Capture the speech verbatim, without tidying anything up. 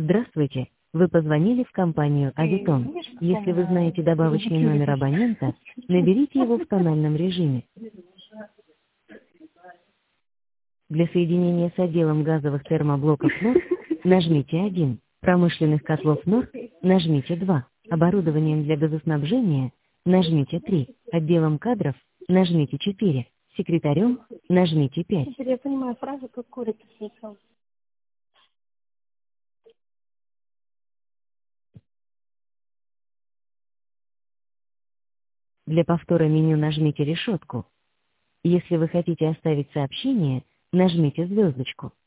Здравствуйте. Вы позвонили в компанию «Авитон». Если вы знаете добавочный номер абонента, наберите его в тональном режиме. Для соединения с отделом газовых термоблоков НОР нажмите один. Промышленных котлов НОР нажмите два. Оборудованием для газоснабжения нажмите три. Отделом кадров нажмите четыре. Секретарем нажмите пять. Теперь я понимаю фразу, как курица с яйцом. Для повтора меню нажмите решетку. Если вы хотите оставить сообщение, нажмите звездочку.